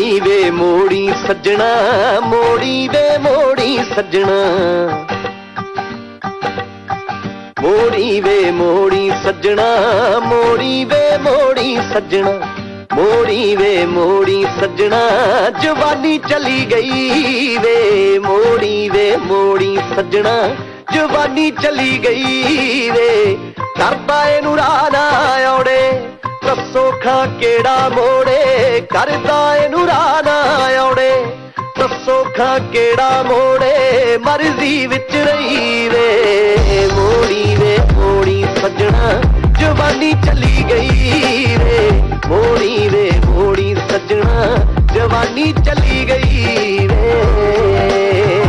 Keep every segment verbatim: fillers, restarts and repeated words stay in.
ਮੋੜੀ ਵੇ ਮੋੜੀ ਸੱਜਣਾ, ਮੋੜੀ ਵੇ ਮੋੜੀ ਸੱਜਣਾ, ਮੋੜੀ ਵੇ ਮੋੜੀ ਸੱਜਣਾ, ਮੋੜੀ ਵੇ ਮੋੜੀ ਸੱਜਣਾ, ਮੋੜੀ ਵੇ ਮੋੜੀ ਸੱਜਣਾ, ਜਵਾਨੀ ਚਲੀ ਗਈ ਵੇ, ਮੋੜੀ ਵੇ ਮੋੜੀ ਸੱਜਣਾ, ਜਵਾਨੀ ਚਲੀ ਗਈ ਵੇ। ਕਰਦਾ ਇਹਨੂੰ ਰਾਹ ਨਾ ਔੜੇ, ਦੱਸੋ ਖਾਂ ਕਿਹੜਾ ਮੋੜੇ, ਕਰਦਾ ਇਹਨੂੰ ਰਾਹ ਨਾ ਔੜੇ, ਦੱਸੋ ਖਾਂ ਕਿਹੜਾ ਮੋੜੇ, ਮਰਜ਼ੀ ਵਿੱਚ ਰਹੀ ਵੇ, ਮੋੜੀ ਵੇ ਮੋੜੀ ਸੱਜਣਾ, ਜਵਾਨੀ ਚਲੀ ਗਈ ਵੇ, ਮੋੜੀ ਵੇ ਮੋੜੀ ਸੱਜਣਾ, ਜਵਾਨੀ ਚਲੀ ਗਈ ਵੇ।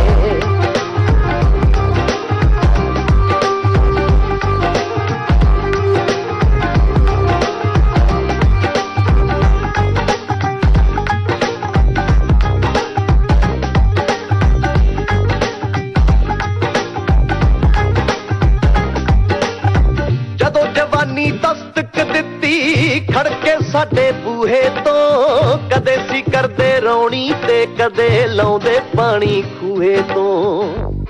ਜਵਾਨੀ ਦਸਤਕ ਦਿੱਤੀ ਖੜਕੇ ਸਾਡੇ ਬੂਹੇ ਤੋਂ, ਕਦੇ ਸੀ ਕਰਦੇ ਰੌਣੀ ਤੇ ਕਦੇ ਲਾਉਂਦੇ ਪਾਣੀ ਖੂਹੇ ਤੋਂ।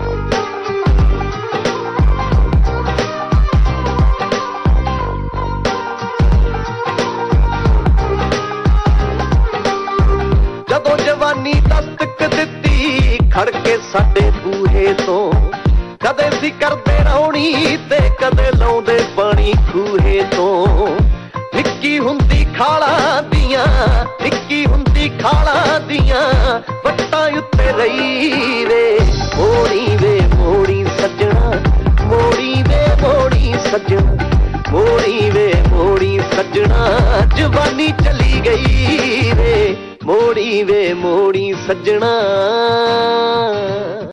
ਜਦੋਂ ਜਵਾਨੀ ਦਸਤਕ ਦਿੱਤੀ ਖੜਕੇ ਸਾਡੇ ਬੂਹੇ ਤੋਂ, ਕਦੇ ਸੀ ਕਰਦੇ ਰੌਣੀ ਤੇ ਕਦੇ ਲਾਉਂਦੇ ਪਾਣੀ ਖੂਹੇ ਤੋਂ। ਨਿੱਕੀ ਹੁੰਦੀ ਖਾਲਾਂ ਦੀਆਂ, ਨਿੱਕੀ ਹੁੰਦੀ ਖਾਲਾਂ ਦੀਆਂ ਵੱਟਾਂ ਉੱਤੇ ਰਹੀ ਵੇ, ਮੋੜੀ ਵੇ ਮੋੜੀ ਸੱਜਣਾ, ਮੋੜੀ ਵੇ ਮੋੜੀ ਸੱਜਣਾ, ਮੋੜੀ ਵੇ ਮੋੜੀ ਸੱਜਣਾ, ਜਵਾਨੀ ਚਲੀ ਗਈ ਵੇ, ਮੋੜੀ ਵੇ ਮੋੜੀ ਸੱਜਣਾ।